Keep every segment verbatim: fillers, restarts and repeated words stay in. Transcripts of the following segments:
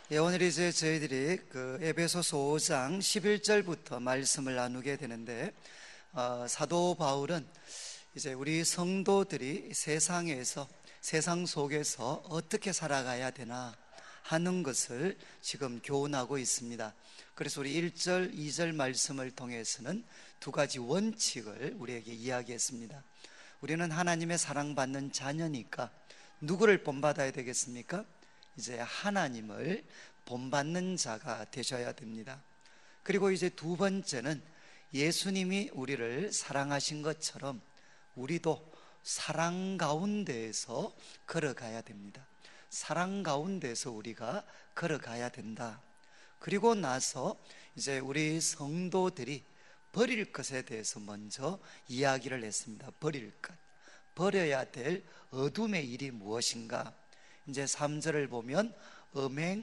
예, 오늘 이제 저희들이 그 에베소서 오 장 십일 절부터 말씀을 나누게 되는데, 어, 사도 바울은 이제 우리 성도들이 세상에서, 세상 속에서 어떻게 살아가야 되나 하는 것을 지금 교훈하고 있습니다. 그래서 우리 일 절, 이 절 말씀을 통해서는 두 가지 원칙을 우리에게 이야기했습니다. 우리는 하나님의 사랑받는 자녀니까 누구를 본받아야 되겠습니까? 이제 하나님을 본받는 자가 되셔야 됩니다. 그리고 이제 두 번째는 예수님이 우리를 사랑하신 것처럼 우리도 사랑 가운데에서 걸어가야 됩니다. 사랑 가운데에서 우리가 걸어가야 된다. 그리고 나서 이제 우리 성도들이 버릴 것에 대해서 먼저 이야기를 했습니다. 버릴 것, 버려야 될 어둠의 일이 무엇인가? 이제 삼 절을 보면 음행,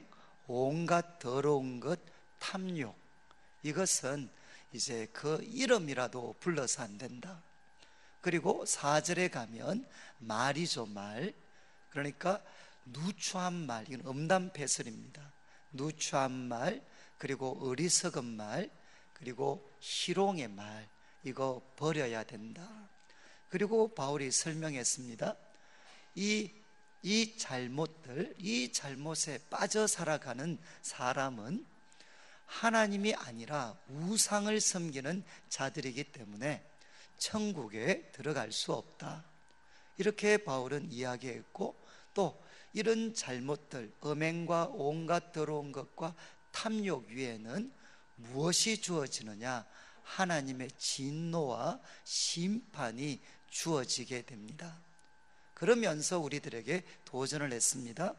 온갖 더러운 것, 탐욕, 이것은 이제 그 이름이라도 불러서 안 된다. 그리고 사 절에 가면 말이죠, 말. 그러니까 누추한 말, 이건 음담패설입니다. 누추한 말, 그리고 어리석은 말, 그리고 희롱의 말, 이거 버려야 된다. 그리고 바울이 설명했습니다. 이 이 잘못들, 이 잘못에 빠져 살아가는 사람은 하나님이 아니라 우상을 섬기는 자들이기 때문에 천국에 들어갈 수 없다. 이렇게 바울은 이야기했고, 또 이런 잘못들, 음행과 온갖 더러운 것과 탐욕 위에는 무엇이 주어지느냐? 하나님의 진노와 심판이 주어지게 됩니다. 그러면서 우리들에게 도전을 했습니다.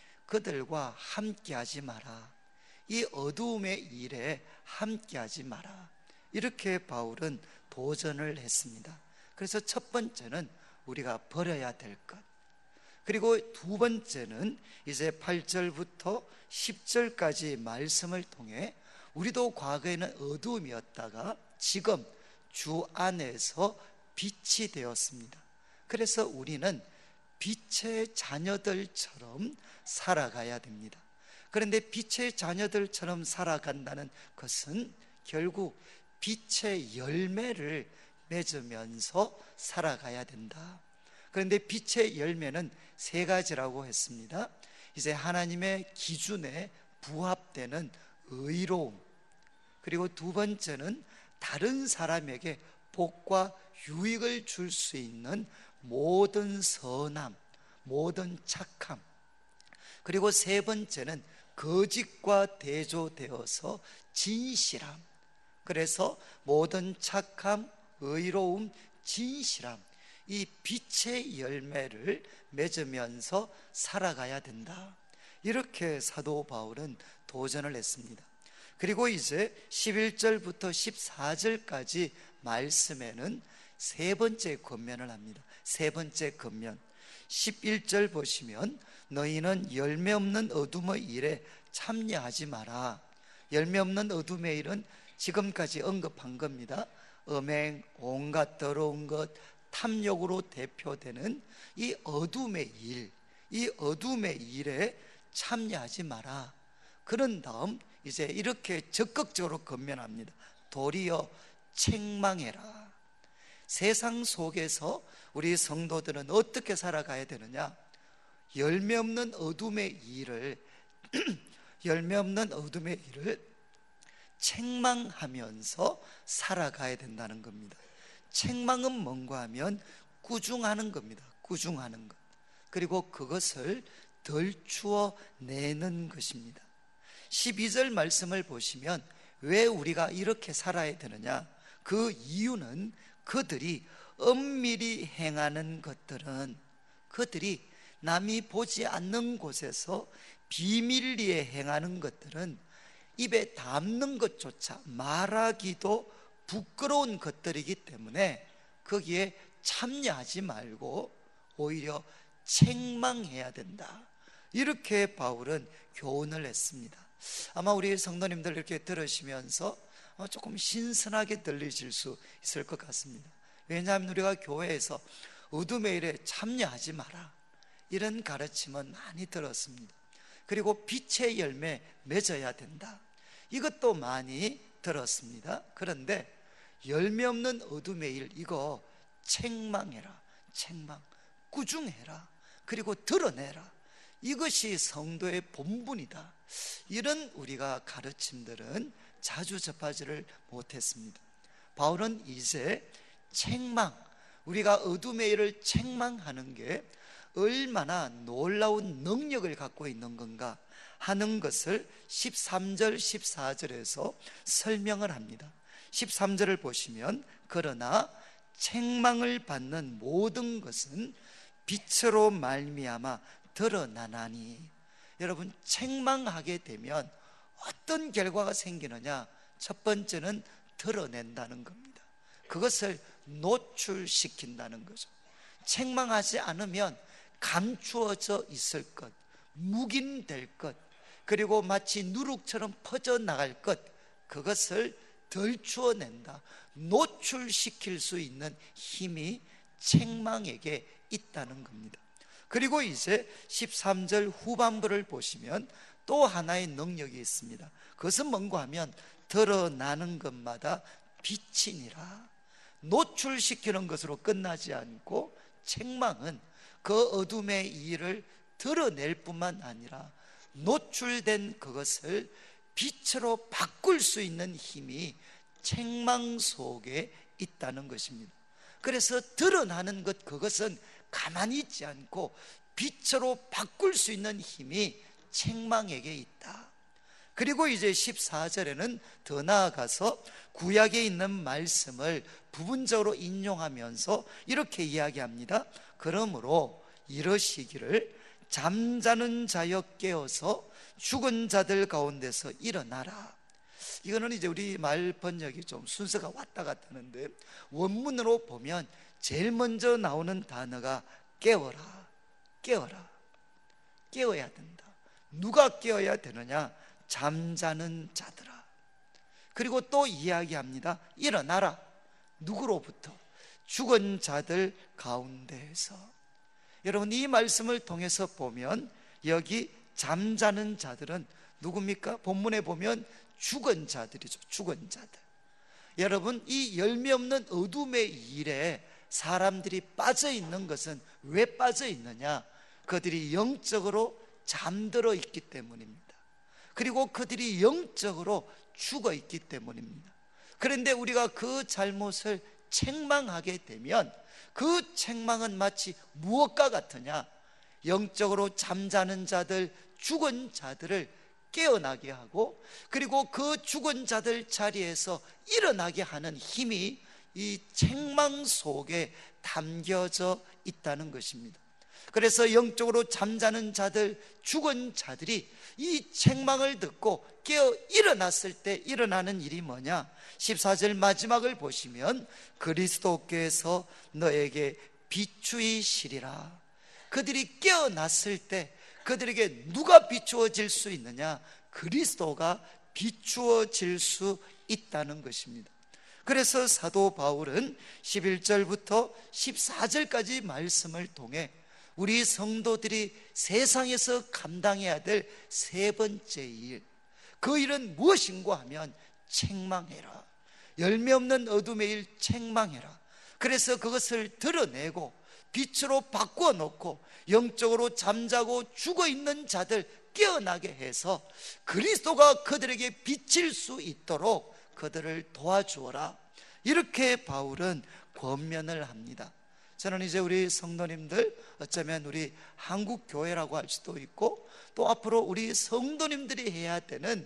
그들과 함께하지 마라. 이 어두움의 일에 함께하지 마라. 이렇게 바울은 도전을 했습니다. 그래서 첫 번째는 우리가 버려야 될 것, 그리고 두 번째는 이제 팔 절부터 십 절까지 말씀을 통해 우리도 과거에는 어두움이었다가 지금 주 안에서 빛이 되었습니다. 그래서 우리는 빛의 자녀들처럼 살아가야 됩니다. 그런데 빛의 자녀들처럼 살아간다는 것은 결국 빛의 열매를 맺으면서 살아가야 된다. 그런데 빛의 열매는 세 가지라고 했습니다. 이제 하나님의 기준에 부합되는 의로움, 그리고 두 번째는 다른 사람에게 복과 유익을 줄 수 있는 모든 선함, 모든 착함, 그리고 세 번째는 거짓과 대조되어서 진실함. 그래서 모든 착함, 의로움, 진실함, 이 빛의 열매를 맺으면서 살아가야 된다. 이렇게 사도 바울은 도전을 했습니다. 그리고 이제 십일 절부터 십사 절까지 말씀에는 세 번째 권면을 합니다. 세 번째 권면, 십일 절 보시면 너희는 열매 없는 어둠의 일에 참여하지 마라. 열매 없는 어둠의 일은 지금까지 언급한 겁니다. 음행, 온갖 더러운 것, 탐욕으로 대표되는 이 어둠의 일, 이 어둠의 일에 참여하지 마라. 그런 다음 이제 이렇게 적극적으로 권면합니다. 도리어 책망해라. 세상 속에서 우리 성도들은 어떻게 살아가야 되느냐? 열매 없는 어둠의 일을 열매 없는 어둠의 일을 책망하면서 살아가야 된다는 겁니다. 책망은 뭔가 하면 꾸중하는 겁니다. 꾸중하는 것. 그리고 그것을 덜추어 내는 것입니다. 십이 절 말씀을 보시면 왜 우리가 이렇게 살아야 되느냐? 그 이유는 그들이 엄밀히 행하는 것들은, 그들이 남이 보지 않는 곳에서 비밀리에 행하는 것들은 입에 담는 것조차 말하기도 부끄러운 것들이기 때문에 거기에 참여하지 말고 오히려 책망해야 된다. 이렇게 바울은 교훈을 했습니다. 아마 우리 성도님들 이렇게 들으시면서 조금 신선하게 들리실 수 있을 것 같습니다. 왜냐하면 우리가 교회에서 어둠의 일에 참여하지 마라, 이런 가르침은 많이 들었습니다. 그리고 빛의 열매 맺어야 된다. 이것도 많이 들었습니다. 그런데 열매 없는 어둠의 일, 이거 책망해라, 책망, 꾸중해라, 그리고 드러내라. 이것이 성도의 본분이다. 이런 우리가 가르침들은 자주 접하지를 못했습니다. 바울은 이제 책망, 우리가 어둠의 일을 책망하는 게 얼마나 놀라운 능력을 갖고 있는 건가 하는 것을 십삼 절 십사 절에서 설명을 합니다. 십삼 절을 보시면, 그러나 책망을 받는 모든 것은 빛으로 말미암아 드러나나니. 여러분, 책망하게 되면 어떤 결과가 생기느냐? 첫 번째는 드러낸다는 겁니다. 그것을 노출시킨다는 거죠. 책망하지 않으면 감추어져 있을 것, 묵인될 것, 그리고 마치 누룩처럼 퍼져나갈 것, 그것을 덜추어낸다, 노출시킬 수 있는 힘이 책망에게 있다는 겁니다. 그리고 이제 십삼 절 후반부를 보시면 또 하나의 능력이 있습니다. 그것은 뭔가 하면 드러나는 것마다 빛이니라. 노출시키는 것으로 끝나지 않고 책망은 그 어둠의 일을 드러낼 뿐만 아니라 노출된 그것을 빛으로 바꿀 수 있는 힘이 책망 속에 있다는 것입니다. 그래서 드러나는 것, 그것은 가만히 있지 않고 빛으로 바꿀 수 있는 힘이 책망에게 있다. 그리고 이제 십사 절에는 더 나아가서 구약에 있는 말씀을 부분적으로 인용하면서 이렇게 이야기합니다. 그러므로 이러시기를, 잠자는 자여 깨어서 죽은 자들 가운데서 일어나라. 이거는 이제 우리 말 번역이 좀 순서가 왔다 갔다 하는데, 원문으로 보면 제일 먼저 나오는 단어가 깨어라, 깨어라, 깨어야 된다. 누가 깨어야 되느냐? 잠자는 자들아. 그리고 또 이야기합니다. 일어나라. 누구로부터? 죽은 자들 가운데에서. 여러분, 이 말씀을 통해서 보면 여기 잠자는 자들은 누굽니까? 본문에 보면 죽은 자들이죠. 죽은 자들. 여러분, 이 열매 없는 어둠의 일에 사람들이 빠져 있는 것은 왜 빠져 있느냐? 그들이 영적으로 잠들어 있기 때문입니다. 그리고 그들이 영적으로 죽어 있기 때문입니다. 그런데 우리가 그 잘못을 책망하게 되면 그 책망은 마치 무엇과 같으냐? 영적으로 잠자는 자들, 죽은 자들을 깨어나게 하고, 그리고 그 죽은 자들 자리에서 일어나게 하는 힘이 이 책망 속에 담겨져 있다는 것입니다. 그래서 영적으로 잠자는 자들, 죽은 자들이 이 책망을 듣고 깨어 일어났을 때 일어나는 일이 뭐냐? 십사 절 마지막을 보시면 그리스도께서 너에게 비추이시리라. 그들이 깨어났을 때 그들에게 누가 비추어질 수 있느냐? 그리스도가 비추어질 수 있다는 것입니다. 그래서 사도 바울은 십일 절부터 십사 절까지 말씀을 통해 우리 성도들이 세상에서 감당해야 될 세 번째 일, 그 일은 무엇인가 하면 책망해라. 열매 없는 어둠의 일 책망해라. 그래서 그것을 드러내고 빛으로 바꾸어 놓고 영적으로 잠자고 죽어있는 자들 깨어나게 해서 그리스도가 그들에게 비칠 수 있도록 그들을 도와주어라. 이렇게 바울은 권면을 합니다. 저는 이제 우리 성도님들, 어쩌면 우리 한국 교회라고 할 수도 있고, 또 앞으로 우리 성도님들이 해야 되는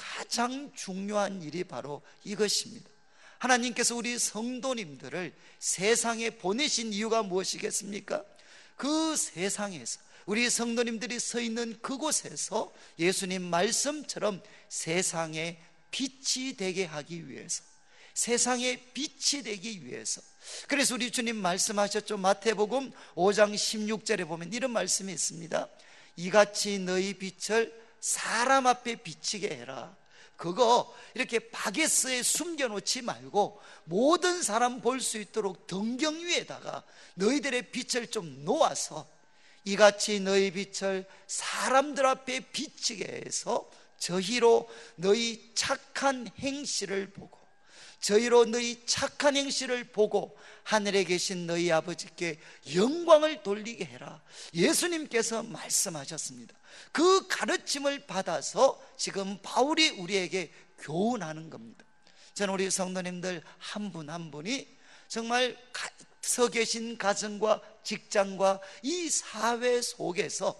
가장 중요한 일이 바로 이것입니다. 하나님께서 우리 성도님들을 세상에 보내신 이유가 무엇이겠습니까? 그 세상에서 우리 성도님들이 서 있는 그곳에서 예수님 말씀처럼 세상에 빛이 되게 하기 위해서, 세상에 빛이 되기 위해서. 그래서 우리 주님 말씀하셨죠. 마태복음 오 장 십육 절에 보면 이런 말씀이 있습니다. 이같이 너희 빛을 사람 앞에 비치게 해라. 그거 이렇게 바게스에 숨겨놓지 말고 모든 사람 볼 수 있도록 등경 위에다가 너희들의 빛을 좀 놓아서 이같이 너희 빛을 사람들 앞에 비치게 해서 저희로 너희 착한 행실을 보고 저희로 너희 착한 행실을 보고 하늘에 계신 너희 아버지께 영광을 돌리게 해라. 예수님께서 말씀하셨습니다. 그 가르침을 받아서 지금 바울이 우리에게 교훈하는 겁니다. 저는 우리 성도님들 한 분 한 분이 정말 서 계신 가정과 직장과 이 사회 속에서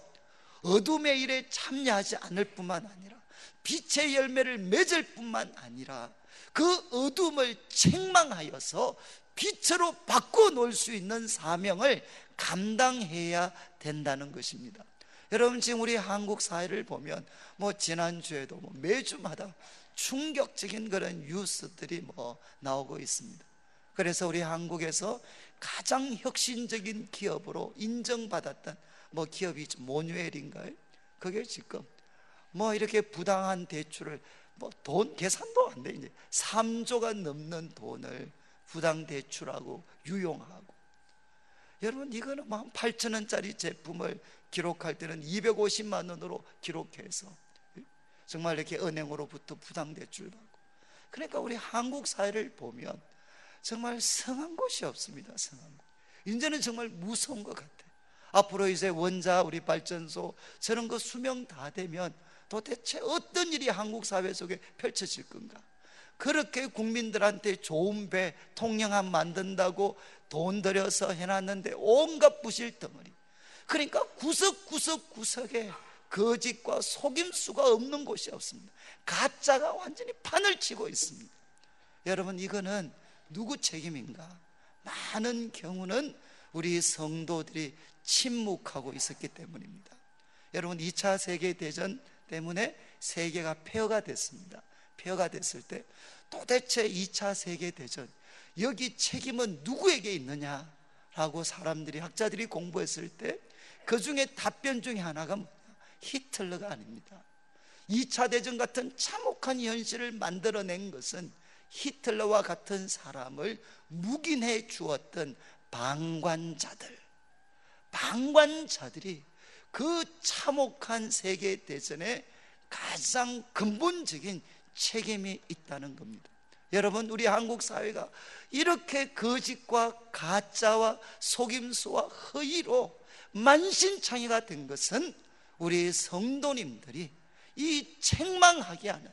어둠의 일에 참여하지 않을 뿐만 아니라 빛의 열매를 맺을 뿐만 아니라 그 어둠을 책망하여서 빛으로 바꿔놓을 수 있는 사명을 감당해야 된다는 것입니다. 여러분, 지금 우리 한국 사회를 보면 뭐 지난주에도 뭐 매주마다 충격적인 그런 뉴스들이 뭐 나오고 있습니다. 그래서 우리 한국에서 가장 혁신적인 기업으로 인정받았던 뭐 기업이 모뉴엘인가요? 그게 지금 뭐 이렇게 부당한 대출을 뭐 돈 계산도 안 돼, 이제 삼조가 넘는 돈을 부당 대출하고 유용하고, 여러분 이거는 뭐 한 팔천 원짜리 제품을 기록할 때는 이백오십만 원으로 기록해서 정말 이렇게 은행으로부터 부당 대출 받고. 그러니까 우리 한국 사회를 보면 정말 성한 곳이 없습니다. 성한 곳. 이제는 정말 무서운 것 같아요. 앞으로 이제 원자 우리 발전소 저런 거 수명 다 되면 도대체 어떤 일이 한국 사회 속에 펼쳐질 건가? 그렇게 국민들한테 좋은 배 통영함 만든다고 돈 들여서 해놨는데 온갖 부실 덩어리. 그러니까 구석구석 구석에 거짓과 속임수가 없는 곳이 없습니다. 가짜가 완전히 판을 치고 있습니다. 여러분, 이거는 누구 책임인가? 많은 경우는 우리 성도들이 침묵하고 있었기 때문입니다. 여러분, 이 차 세계대전 때문에 세계가 폐허가 됐습니다. 폐허가 됐을 때 도대체 이 차 세계대전 여기 책임은 누구에게 있느냐라고 사람들이, 학자들이 공부했을 때 그 중에 답변 중에 하나가 뭐냐? 히틀러가 아닙니다. 이 차 대전 같은 참혹한 현실을 만들어낸 것은 히틀러와 같은 사람을 묵인해 주었던 방관자들, 방관자들이 그 참혹한 세계대전에 가장 근본적인 책임이 있다는 겁니다. 여러분, 우리 한국 사회가 이렇게 거짓과 가짜와 속임수와 허위로 만신창이가 된 것은 우리 성도님들이 이 책망하게 하는,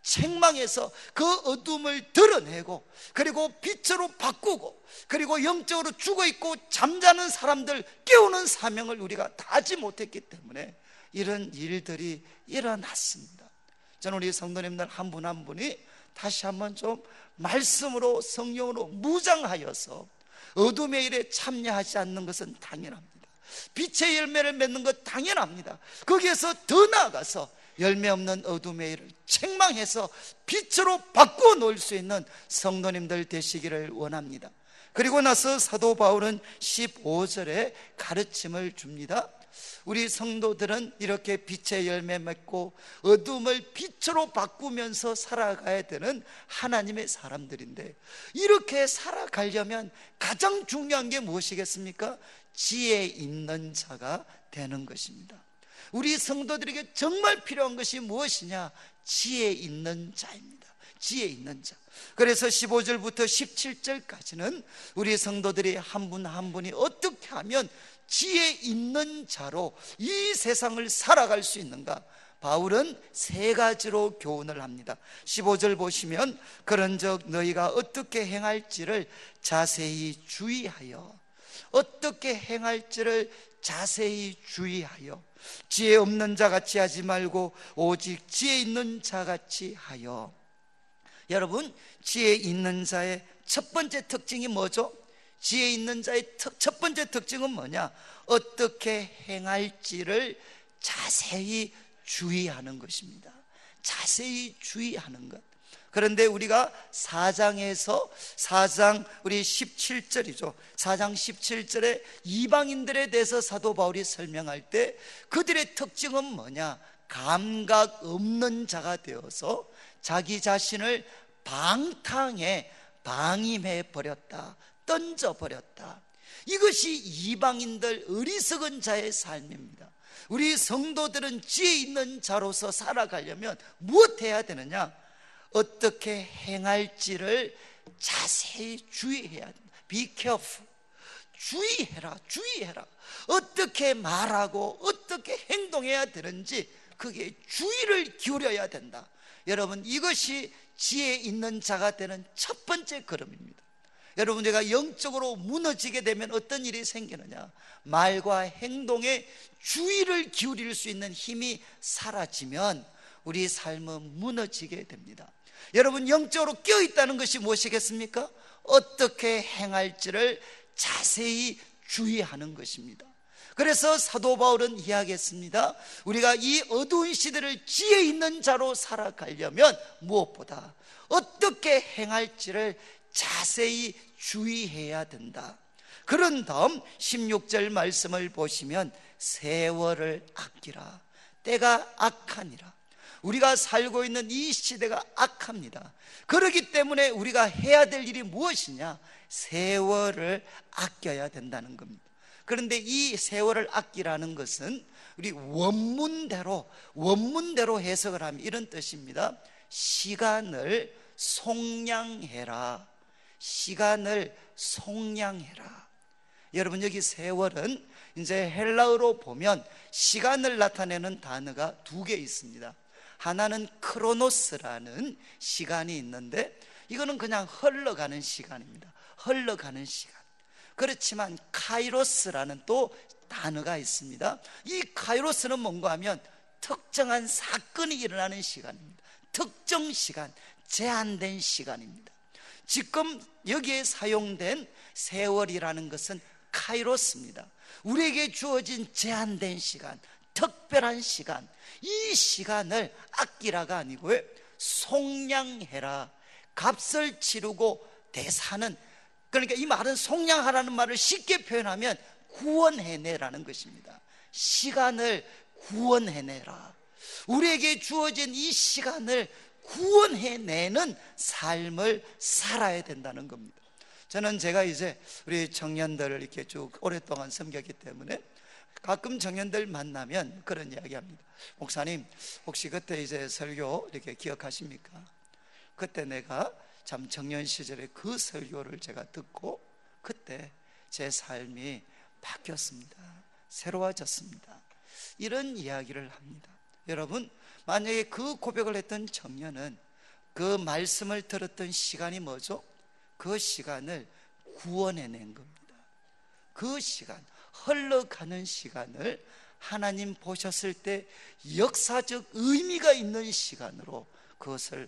책망해서 그 어둠을 드러내고 그리고 빛으로 바꾸고 그리고 영적으로 죽어있고 잠자는 사람들 깨우는 사명을 우리가 다 하지 못했기 때문에 이런 일들이 일어났습니다. 저는 우리 성도님들 한 분 한 분이 다시 한번 좀 말씀으로, 성령으로 무장하여서 어둠의 일에 참여하지 않는 것은 당연합니다. 빛의 열매를 맺는 것 당연합니다. 거기에서 더 나아가서 열매 없는 어둠의 일을 책망해서 빛으로 바꾸어 놓을 수 있는 성도님들 되시기를 원합니다. 그리고 나서 사도 바울은 십오 절에 가르침을 줍니다. 우리 성도들은 이렇게 빛의 열매 맺고 어둠을 빛으로 바꾸면서 살아가야 되는 하나님의 사람들인데, 이렇게 살아가려면 가장 중요한 게 무엇이겠습니까? 지혜 있는 자가 되는 것입니다. 우리 성도들에게 정말 필요한 것이 무엇이냐? 지혜 있는 자입니다. 지혜 있는 자. 그래서 십오 절부터 십칠 절까지는 우리 성도들이 한 분 한 분이 어떻게 하면 지혜 있는 자로 이 세상을 살아갈 수 있는가? 바울은 세 가지로 교훈을 합니다. 십오 절 보시면, 그런즉 너희가 어떻게 행할지를 자세히 주의하여, 어떻게 행할지를 자세히 주의하여 지혜 없는 자같이 하지 말고 오직 지혜 있는 자같이 하여. 여러분, 지혜 있는 자의 첫 번째 특징이 뭐죠? 지혜 있는 자의 첫 번째 특징은 뭐냐? 어떻게 행할지를 자세히 주의하는 것입니다. 자세히 주의하는 것. 그런데 우리가 사 장에서 사 장 우리 십칠 절이죠. 사 장 십칠 절에 이방인들에 대해서 사도 바울이 설명할 때 그들의 특징은 뭐냐? 감각 없는 자가 되어서 자기 자신을 방탕에 방임해 버렸다, 던져 버렸다. 이것이 이방인들 어리석은 자의 삶입니다. 우리 성도들은 지혜 있는 자로서 살아가려면 무엇해야 되느냐? 어떻게 행할지를 자세히 주의해야 된다. Be careful. 주의해라, 주의해라. 어떻게 말하고 어떻게 행동해야 되는지 그게 주의를 기울여야 된다. 여러분, 이것이 지혜 있는 자가 되는 첫 번째 걸음입니다. 여러분, 제가 영적으로 무너지게 되면 어떤 일이 생기느냐? 말과 행동에 주의를 기울일 수 있는 힘이 사라지면 우리 삶은 무너지게 됩니다. 여러분, 영적으로 깨어있다는 것이 무엇이겠습니까? 어떻게 행할지를 자세히 주의하는 것입니다. 그래서 사도 바울은 이야기했습니다. 우리가 이 어두운 시대를 지혜 있는 자로 살아가려면 무엇보다 어떻게 행할지를 자세히 주의해야 된다. 그런 다음 십육 절 말씀을 보시면 세월을 아끼라. 때가 악하니라. 우리가 살고 있는 이 시대가 악합니다. 그렇기 때문에 우리가 해야 될 일이 무엇이냐? 세월을 아껴야 된다는 겁니다. 그런데 이 세월을 아끼라는 것은 우리 원문대로 원문대로 해석을 하면 이런 뜻입니다. 시간을 속량해라. 시간을 속량해라. 여러분, 여기 세월은 이제 헬라어로 보면 시간을 나타내는 단어가 두 개 있습니다. 하나는 크로노스라는 시간이 있는데 이거는 그냥 흘러가는 시간입니다. 흘러가는 시간. 그렇지만 카이로스라는 또 단어가 있습니다. 이 카이로스는 뭔가 하면 특정한 사건이 일어나는 시간입니다. 특정 시간, 제한된 시간입니다. 지금 여기에 사용된 세월이라는 것은 카이로스입니다. 우리에게 주어진 제한된 시간, 특별한 시간, 이 시간을 아끼라가 아니고요, 속량해라. 값을 치르고 대사는, 그러니까 이 말은 속량하라는 말을 쉽게 표현하면 구원해내라는 것입니다. 시간을 구원해내라. 우리에게 주어진 이 시간을 구원해내는 삶을 살아야 된다는 겁니다. 저는 제가 이제 우리 청년들을 이렇게 쭉 오랫동안 섬겼기 때문에 가끔 청년들 만나면 그런 이야기 합니다. 목사님, 혹시 그때 이제 설교 이렇게 기억하십니까? 그때 내가 참 청년 시절에 그 설교를 제가 듣고 그때 제 삶이 바뀌었습니다. 새로워졌습니다. 이런 이야기를 합니다. 여러분, 만약에 그 고백을 했던 청년은 그 말씀을 들었던 시간이 뭐죠? 그 시간을 구원해낸 겁니다. 그 시간, 흘러가는 시간을 하나님 보셨을 때 역사적 의미가 있는 시간으로 그것을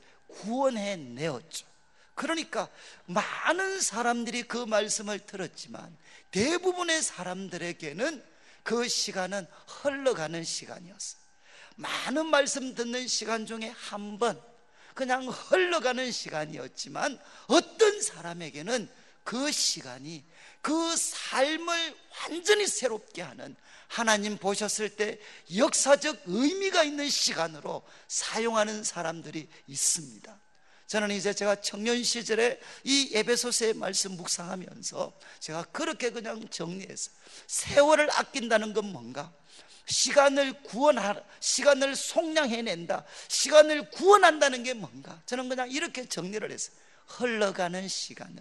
구원해내었죠. 그러니까 많은 사람들이 그 말씀을 들었지만 대부분의 사람들에게는 그 시간은 흘러가는 시간이었어요. 많은 말씀 듣는 시간 중에 한 번 그냥 흘러가는 시간이었지만 어떤 사람에게는 그 시간이 그 삶을 완전히 새롭게 하는, 하나님 보셨을 때 역사적 의미가 있는 시간으로 사용하는 사람들이 있습니다. 저는 이제 제가 청년 시절에 이 에베소서의 말씀 묵상하면서 제가 그렇게 그냥 정리했어요. 세월을 아낀다는 건 뭔가? 시간을 구원하라, 시간을 속량해낸다, 시간을 구원한다는 게 뭔가? 저는 그냥 이렇게 정리를 했어요. 흘러가는 시간을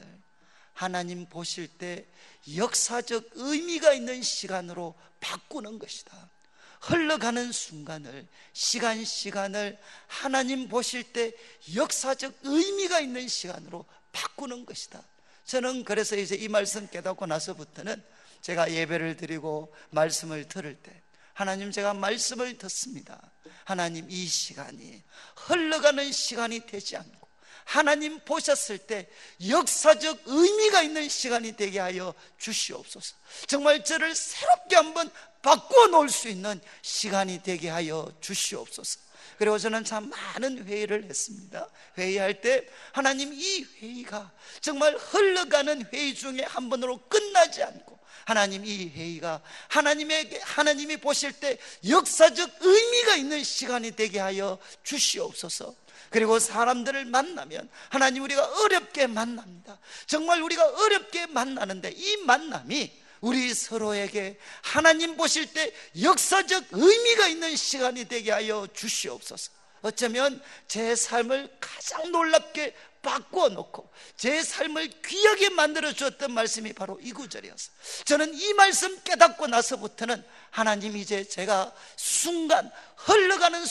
하나님 보실 때 역사적 의미가 있는 시간으로 바꾸는 것이다. 흘러가는 순간을, 시간 시간을 하나님 보실 때 역사적 의미가 있는 시간으로 바꾸는 것이다. 저는 그래서 이제 이 말씀 깨닫고 나서부터는 제가 예배를 드리고 말씀을 들을 때 하나님, 제가 말씀을 듣습니다. 하나님, 이 시간이 흘러가는 시간이 되지 않고 하나님 보셨을 때 역사적 의미가 있는 시간이 되게 하여 주시옵소서. 정말 저를 새롭게 한번 바꾸어 놓을 수 있는 시간이 되게 하여 주시옵소서. 그리고 저는 참 많은 회의를 했습니다. 회의할 때 하나님, 이 회의가 정말 흘러가는 회의 중에 한 번으로 끝나지 않고 하나님, 이 회의가 하나님에게, 하나님이 보실 때 역사적 의미가 있는 시간이 되게 하여 주시옵소서. 그리고 사람들을 만나면 하나님, 우리가 어렵게 만납니다. 정말 우리가 어렵게 만나는데 이 만남이 우리 서로에게 하나님 보실 때 역사적 의미가 있는 시간이 되게 하여 주시옵소서. 어쩌면 제 삶을 가장 놀랍게 바꾸어 놓고 제 삶을 귀하게 만들어 주었던 말씀이 바로 이 구절이었어요. 저는 이 말씀 깨닫고 나서부터는 하나님, 이제 제가 순간, 흘러가는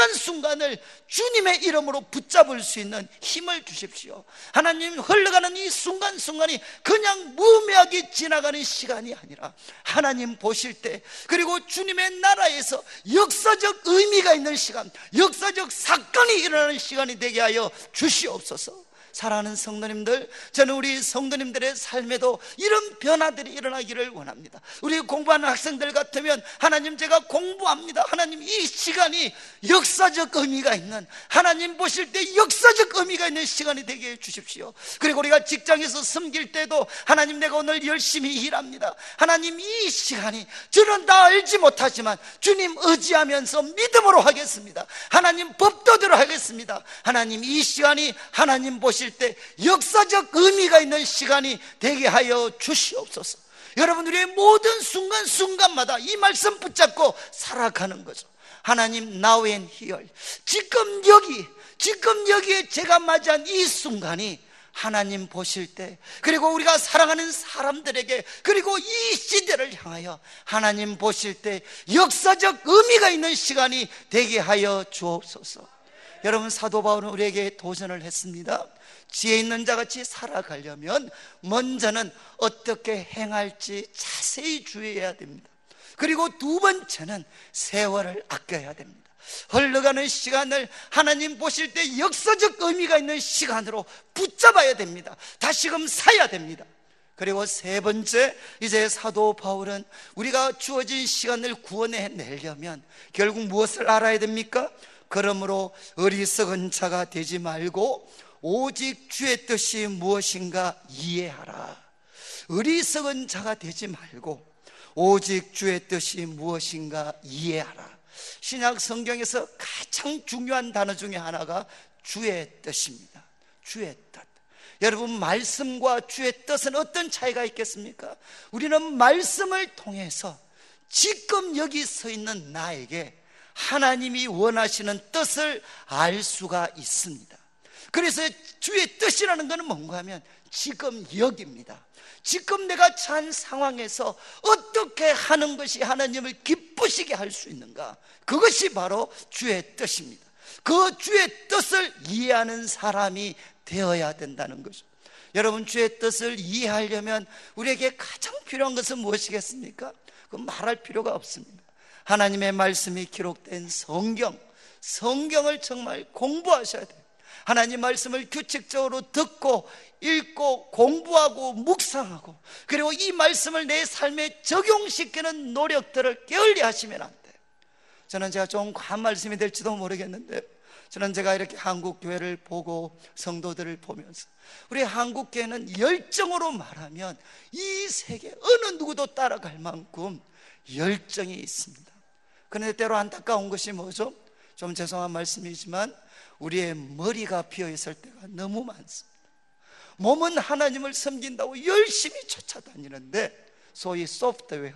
순간순간을 주님의 이름으로 붙잡을 수 있는 힘을 주십시오. 하나님, 흘러가는 이 순간순간이 그냥 무의미하게 지나가는 시간이 아니라 하나님 보실 때, 그리고 주님의 나라에서 역사적 의미가 있는 시간, 역사적 사건이 일어나는 시간이 되게 하여 주시옵소서. 사랑하는 성도님들, 저는 우리 성도님들의 삶에도 이런 변화들이 일어나기를 원합니다. 우리 공부하는 학생들 같으면, 하나님, 제가 공부합니다. 하나님, 이 시간이 역사적 의미가 있는, 하나님 보실 때 역사적 의미가 있는 시간이 되게 해 주십시오. 그리고 우리가 직장에서 섬길 때도, 하나님, 내가 오늘 열심히 일합니다. 하나님, 이 시간이 저는 다 알지 못하지만 주님 의지하면서 믿음으로 하겠습니다. 하나님 법도대로 하겠습니다. 하나님, 이 시간이 하나님 보실 때 역사적 의미가 있는 시간이 되게 하여 주시옵소서. 여러분, 우리의 모든 순간순간마다 이 말씀 붙잡고 살아가는 거죠. 하나님, now and here, 지금 여기, 지금 여기에 제가 맞이한 이 순간이 하나님 보실 때, 그리고 우리가 사랑하는 사람들에게, 그리고 이 시대를 향하여 하나님 보실 때 역사적 의미가 있는 시간이 되게 하여 주옵소서. 여러분, 사도 바울은 우리에게 도전을 했습니다. 지혜 있는 자같이 살아가려면 먼저는 어떻게 행할지 자세히 주의해야 됩니다. 그리고 두 번째는 세월을 아껴야 됩니다. 흘러가는 시간을 하나님 보실 때 역사적 의미가 있는 시간으로 붙잡아야 됩니다. 다시금 사야 됩니다. 그리고 세 번째, 이제 사도 바울은 우리가 주어진 시간을 구원해내려면 결국 무엇을 알아야 됩니까? 그러므로 어리석은 자가 되지 말고 오직 주의 뜻이 무엇인가 이해하라. 어리석은 자가 되지 말고 오직 주의 뜻이 무엇인가 이해하라. 신약 성경에서 가장 중요한 단어 중에 하나가 주의 뜻입니다. 주의 뜻. 여러분, 말씀과 주의 뜻은 어떤 차이가 있겠습니까? 우리는 말씀을 통해서 지금 여기 서 있는 나에게 하나님이 원하시는 뜻을 알 수가 있습니다. 그래서 주의 뜻이라는 것은 뭔가 하면 지금 여기입니다. 지금 내가 처한 상황에서 어떻게 하는 것이 하나님을 기쁘시게 할 수 있는가, 그것이 바로 주의 뜻입니다. 그 주의 뜻을 이해하는 사람이 되어야 된다는 거죠. 여러분, 주의 뜻을 이해하려면 우리에게 가장 필요한 것은 무엇이겠습니까? 그건 말할 필요가 없습니다. 하나님의 말씀이 기록된 성경, 성경을 정말 공부하셔야 돼요. 하나님 말씀을 규칙적으로 듣고 읽고 공부하고 묵상하고, 그리고 이 말씀을 내 삶에 적용시키는 노력들을 게을리 하시면 안 돼요. 저는 제가 좀 과한 말씀이 될지도 모르겠는데, 저는 제가 이렇게 한국 교회를 보고 성도들을 보면서, 우리 한국 교회는 열정으로 말하면 이 세계 어느 누구도 따라갈 만큼 열정이 있습니다. 그런데 때로 안타까운 것이 뭐죠? 좀 죄송한 말씀이지만 우리의 머리가 비어있을 때가 너무 많습니다. 몸은 하나님을 섬긴다고 열심히 쫓아다니는데, 소위 소프트웨어,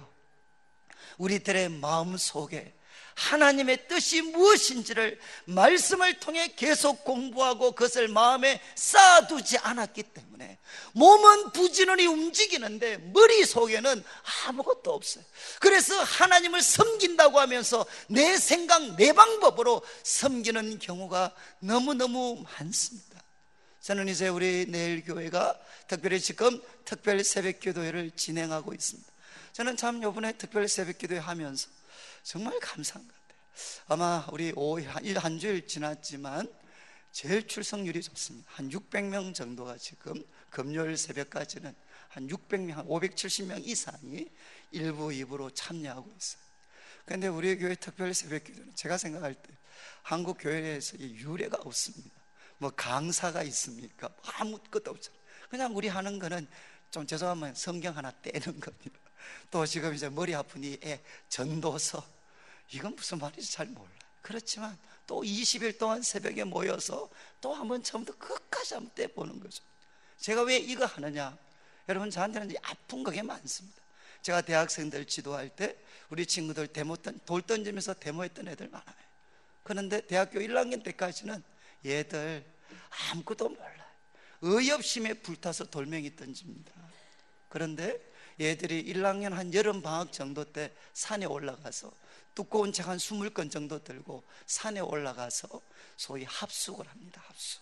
우리들의 마음 속에 하나님의 뜻이 무엇인지를 말씀을 통해 계속 공부하고 그것을 마음에 쌓아두지 않았기 때문에 몸은 부지런히 움직이는데 머릿속에는 아무것도 없어요. 그래서 하나님을 섬긴다고 하면서 내 생각, 내 방법으로 섬기는 경우가 너무너무 많습니다. 저는 이제 우리 내일 교회가 특별히 지금 특별 새벽 기도회를 진행하고 있습니다. 저는 참 이번에 특별 새벽 기도회 하면서 정말 감사한 것 같아요. 아마 우리 일 한 주일 지났지만 제일 출석률이 좋습니다. 한 육백 명 정도가 지금 금요일 새벽까지는 한 육백 명, 한 오백칠십 명 이상이 일부, 이부로 참여하고 있어요. 그런데 우리 교회 특별 새벽 기도는 제가 생각할 때 한국 교회에서 유례가 없습니다. 뭐 강사가 있습니까? 아무것도 없잖아요. 그냥 우리 하는 거는 좀 죄송하면 성경 하나 떼는 겁니다. 또 지금 이제 머리 아프니 애 전도서, 이건 무슨 말인지 잘 몰라요. 그렇지만 또 이십 일 동안 새벽에 모여서 또 한번 처음부터 끝까지 한번 떼보는 거죠. 제가 왜 이거 하느냐? 여러분, 저한테는 아픈 그게 많습니다. 제가 대학생들 지도할 때 우리 친구들 데모 던, 돌 던지면서 데모했던 애들 많아요. 그런데 대학교 일 학년 때까지는 얘들 아무것도 몰라요. 의협심에 불타서 돌멩이 던집니다. 그런데 얘들이 일 학년 한 여름 방학 정도 때 산에 올라가서 두꺼운 책 한 이십 권 정도 들고 산에 올라가서 소위 합숙을 합니다. 합숙.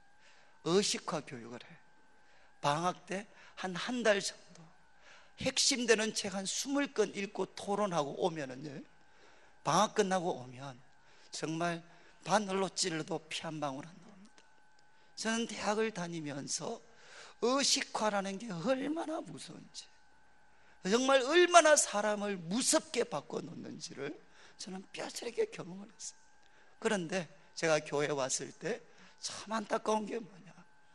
의식화 교육을 해요. 방학 때 한 한 달 정도 핵심되는 책 한 이십 권 읽고 토론하고 오면은요, 방학 끝나고 오면 정말 바늘로 찔러도 피 한 방울 안 나옵니다. 저는 대학을 다니면서 의식화라는 게 얼마나 무서운지, 정말 얼마나 사람을 무섭게 바꿔놓는지를 저는 뼈저리게 경험을 했어요. 그런데 제가 교회 왔을 때 참 안타까운 게 뭐냐,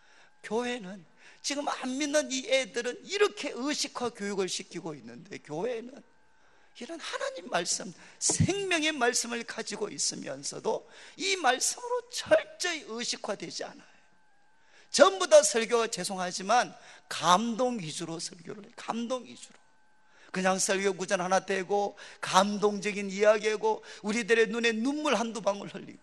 교회는 지금 안 믿는 이 애들은 이렇게 의식화 교육을 시키고 있는데, 교회는 이런 하나님 말씀, 생명의 말씀을 가지고 있으면서도 이 말씀으로 철저히 의식화되지 않아요. 전부 다 설교가, 죄송하지만 감동 위주로 설교를 해요. 감동 위주로. 그냥 설교 구전 하나 떼고 감동적인 이야기하고 우리들의 눈에 눈물 한두 방울 흘리고.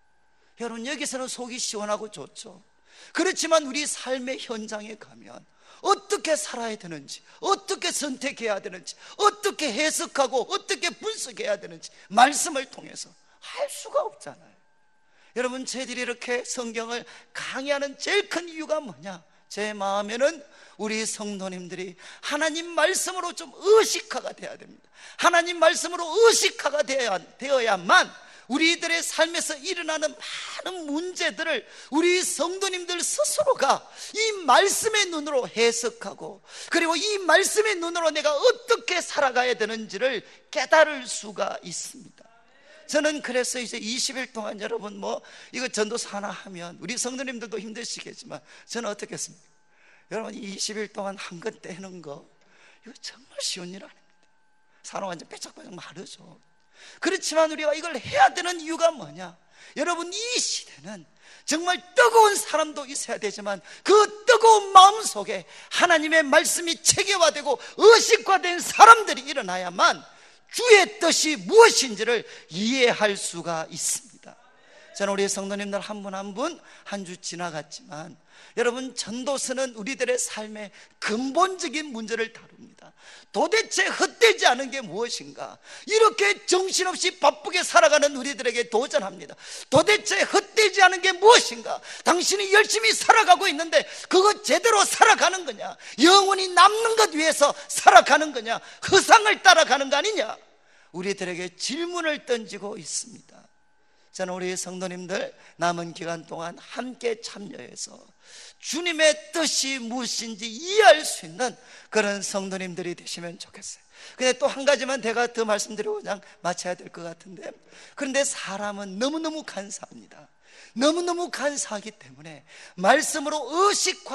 여러분, 여기서는 속이 시원하고 좋죠. 그렇지만 우리 삶의 현장에 가면 어떻게 살아야 되는지, 어떻게 선택해야 되는지, 어떻게 해석하고 어떻게 분석해야 되는지 말씀을 통해서 할 수가 없잖아요. 여러분, 저희들이 이렇게 성경을 강의하는 제일 큰 이유가 뭐냐, 제 마음에는 우리 성도님들이 하나님 말씀으로 좀 의식화가 돼야 됩니다. 하나님 말씀으로 의식화가 되어야, 되어야만 우리들의 삶에서 일어나는 많은 문제들을 우리 성도님들 스스로가 이 말씀의 눈으로 해석하고, 그리고 이 말씀의 눈으로 내가 어떻게 살아가야 되는지를 깨달을 수가 있습니다. 저는 그래서 이제 이십 일 동안 여러분 뭐 이거 전도사 하나 하면 우리 성도님들도 힘드시겠지만 저는 어떻게 했습니까? 여러분, 이십 일 동안 한 건 떼는 거 이거 정말 쉬운 일 아닙니다. 사람 완전 빼짝빼짝 마르죠. 그렇지만 우리가 이걸 해야 되는 이유가 뭐냐, 여러분, 이 시대는 정말 뜨거운 사람도 있어야 되지만 그 뜨거운 마음 속에 하나님의 말씀이 체계화되고 의식화된 사람들이 일어나야만 주의 뜻이 무엇인지를 이해할 수가 있습니다. 저는 우리 성도님들 한 분 한 분 한 주 지나갔지만 여러분, 전도서는 우리들의 삶의 근본적인 문제를 다룹니다. 도대체 헛되지 않은 게 무엇인가, 이렇게 정신없이 바쁘게 살아가는 우리들에게 도전합니다. 도대체 헛되지 않은 게 무엇인가, 당신이 열심히 살아가고 있는데 그거 제대로 살아가는 거냐, 영원히 남는 것 위해서 살아가는 거냐, 허상을 따라가는 거 아니냐, 우리들에게 질문을 던지고 있습니다. 저는 우리 성도님들 남은 기간 동안 함께 참여해서 주님의 뜻이 무엇인지 이해할 수 있는 그런 성도님들이 되시면 좋겠어요. 근데 또 한 가지만 제가 더 말씀드리고 그냥 마쳐야 될 것 같은데, 그런데 사람은 너무너무 간사합니다. 너무너무 간사하기 때문에 말씀으로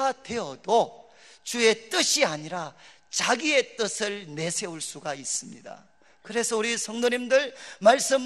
의식화되어도 주의 뜻이 아니라 자기의 뜻을 내세울 수가 있습니다. 그래서 우리 성도님들 말씀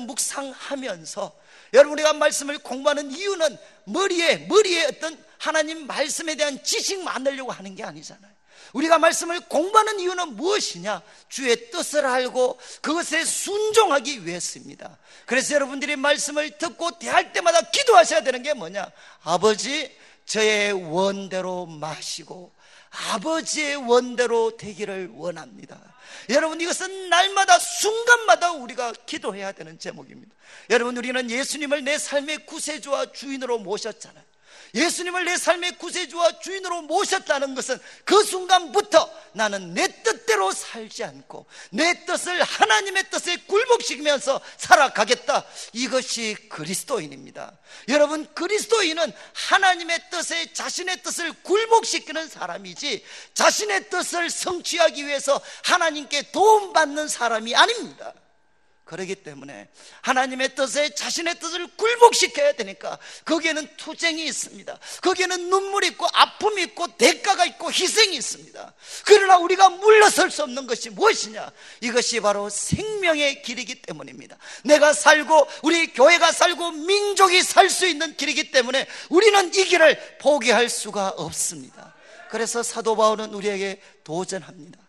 묵상하면서, 여러분, 우리가 말씀을 공부하는 이유는 머리에 머리에 어떤 하나님 말씀에 대한 지식 만들려고 하는 게 아니잖아요. 우리가 말씀을 공부하는 이유는 무엇이냐, 주의 뜻을 알고 그것에 순종하기 위해서입니다. 그래서 여러분들이 말씀을 듣고 대할 때마다 기도하셔야 되는 게 뭐냐, 아버지, 저의 원대로 마시고 아버지의 원대로 되기를 원합니다. 여러분, 이것은 날마다 순간마다 우리가 기도해야 되는 제목입니다. 여러분, 우리는 예수님을 내 삶의 구세주와 주인으로 모셨잖아요. 예수님을 내 삶의 구세주와 주인으로 모셨다는 것은 그 순간부터 나는 내 뜻대로 살지 않고 내 뜻을 하나님의 뜻에 굴복시키면서 살아가겠다, 이것이 그리스도인입니다. 여러분, 그리스도인은 하나님의 뜻에 자신의 뜻을 굴복시키는 사람이지 자신의 뜻을 성취하기 위해서 하나님께 도움받는 사람이 아닙니다. 그렇기 때문에 하나님의 뜻에 자신의 뜻을 굴복시켜야 되니까 거기에는 투쟁이 있습니다. 거기에는 눈물이 있고 아픔이 있고 대가가 있고 희생이 있습니다. 그러나 우리가 물러설 수 없는 것이 무엇이냐, 이것이 바로 생명의 길이기 때문입니다. 내가 살고 우리 교회가 살고 민족이 살 수 있는 길이기 때문에 우리는 이 길을 포기할 수가 없습니다. 그래서 사도 바울은 우리에게 도전합니다.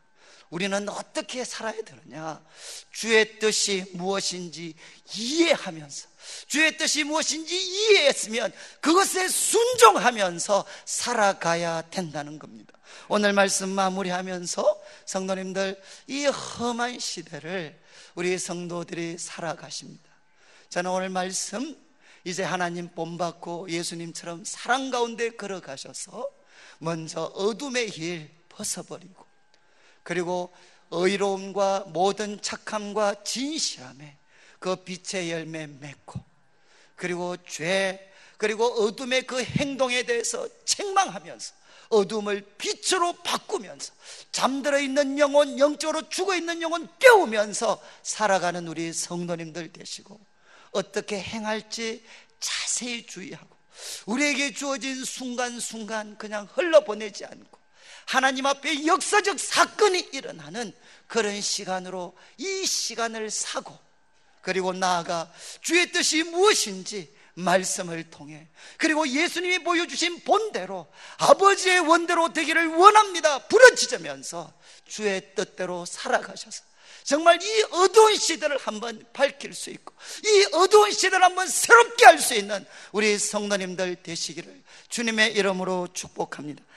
우리는 어떻게 살아야 되느냐? 주의 뜻이 무엇인지 이해하면서, 주의 뜻이 무엇인지 이해했으면 그것에 순종하면서 살아가야 된다는 겁니다. 오늘 말씀 마무리하면서 성도님들, 이 험한 시대를 우리 성도들이 살아가십니다. 저는 오늘 말씀, 이제 하나님 본받고 예수님처럼 사랑 가운데 걸어가셔서 먼저 어둠의 길 벗어버리고, 그리고 의로움과 모든 착함과 진실함에 그 빛의 열매 맺고, 그리고 죄, 그리고 어둠의 그 행동에 대해서 책망하면서 어둠을 빛으로 바꾸면서 잠들어 있는 영혼, 영적으로 죽어 있는 영혼 깨우면서 살아가는 우리 성도님들 되시고, 어떻게 행할지 자세히 주의하고, 우리에게 주어진 순간순간 그냥 흘러보내지 않고 하나님 앞에 역사적 사건이 일어나는 그런 시간으로 이 시간을 사고, 그리고 나아가 주의 뜻이 무엇인지 말씀을 통해, 그리고 예수님이 보여주신 본대로 아버지의 원대로 되기를 원합니다 부르짖으면서 주의 뜻대로 살아가셔서 정말 이 어두운 시대를 한번 밝힐 수 있고, 이 어두운 시대를 한번 새롭게 할 수 있는 우리 성도님들 되시기를 주님의 이름으로 축복합니다.